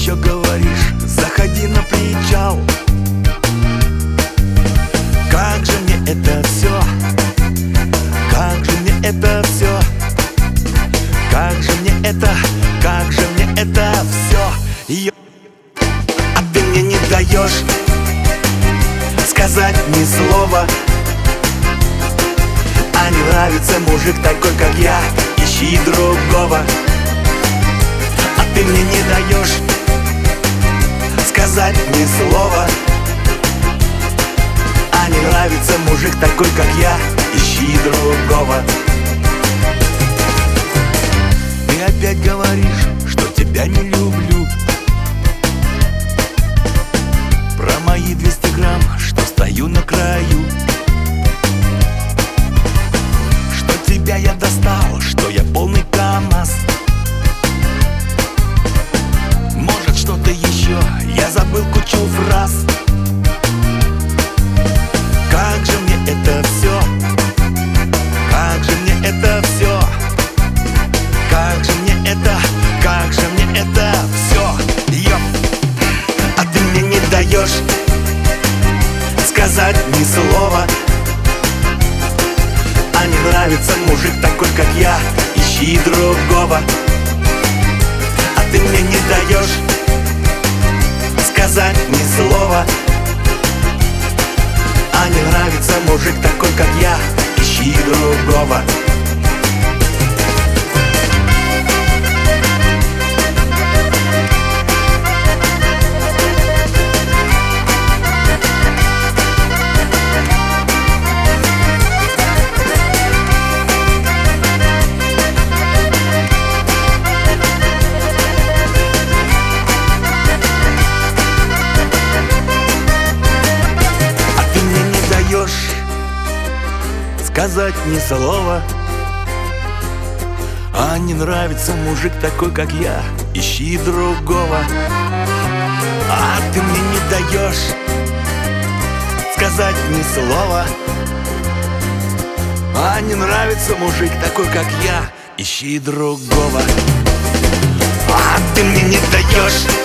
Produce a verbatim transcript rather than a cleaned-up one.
еще говоришь: заходи на причал. Как же мне это все, как же мне это все, как же мне это, как же мне это все. А ты мне не даешь сказать ни слова. А не нравится мужик такой, как я, ищи другого. А ты мне не даешь сказать ни слова. А не нравится мужик такой, как я, ищи другого. Ты опять говоришь, что тебя не люблю. Про мои двести грамм, что стою на краю. Что тебя я достал, что я полный КамАЗ. Может, что-то еще, я забыл кучу фраз. Как же мне это все, как же мне это все, как же мне это, как же мне это все. Йоп. А ты мне не даешь сказать ни слова. А не нравится мужик такой, как я, ищи другого. А ты мне не даешь сказать ни слова. А не нравится мужик такой, как я, ищи другого. Сказать ни слова. А не нравится мужик такой, как я, ищи другого. А ты мне не даешь сказать ни слова. А не нравится мужик такой, как я, ищи другого. А ты мне не даешь